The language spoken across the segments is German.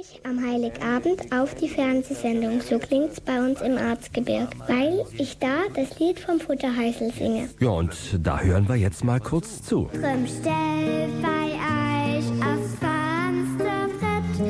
mich am Heiligabend auf die Fernsehsendung So klingt's bei uns im Erzgebirge, weil ich da das Lied vom Futterhäusl singe. Ja, und da hören wir jetzt mal kurz zu. Drum stellt bei euch aufs Fensterbrett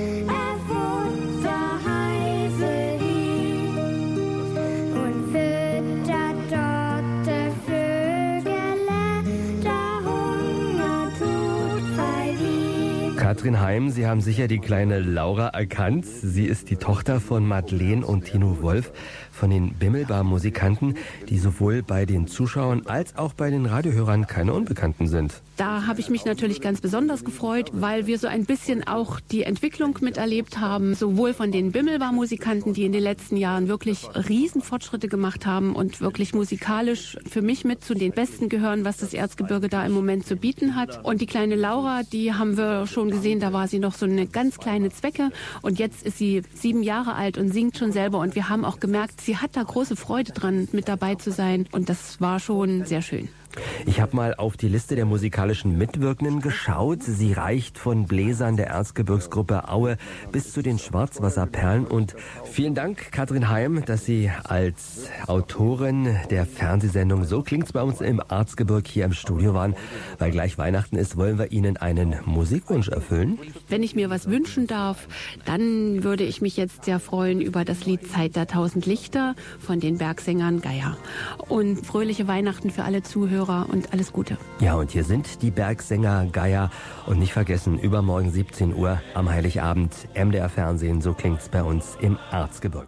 Futterhäusl hin und füttert dort die Vögele, der Hunger tut bei wie. Katrin Heim, Sie haben sicher die kleine Laura erkannt. Sie ist die Tochter von Madeleine und Tino Wolf von den Bimmelbar-Musikanten, die sowohl bei den Zuschauern als auch bei den Radiohörern keine Unbekannten sind. Da habe ich mich natürlich ganz besonders gefreut, weil wir so ein bisschen auch die Entwicklung miterlebt haben, sowohl von den Bimmelbar-Musikanten, die in den letzten Jahren wirklich Riesenfortschritte gemacht haben und wirklich musikalisch für mich mit zu den Besten gehören, was das Erzgebirge da im Moment zu bieten hat. Und die kleine Laura, die haben wir schon gesehen, da war sie noch so eine ganz kleine Zwecke und jetzt ist sie 7 Jahre alt und singt schon selber und wir haben auch gemerkt, sie hat da große Freude dran, mit dabei zu sein und das war schon sehr schön. Ich habe mal auf die Liste der musikalischen Mitwirkenden geschaut. Sie reicht von Bläsern der Erzgebirgsgruppe Aue bis zu den Schwarzwasserperlen. Und vielen Dank, Katrin Heim, dass Sie als Autorin der Fernsehsendung So klingt's bei uns im Erzgebirge hier im Studio waren. Weil gleich Weihnachten ist, wollen wir Ihnen einen Musikwunsch erfüllen. Wenn ich mir was wünschen darf, dann würde ich mich jetzt sehr freuen über das Lied Zeit der 1000 Lichter von den Bergsängern Geier. Und fröhliche Weihnachten für alle Zuhörer und alles Gute. Ja, und hier sind die Bergsänger Geier. Und nicht vergessen, übermorgen 17 Uhr am Heiligabend MDR Fernsehen, so klingt's bei uns im Erzgebirge.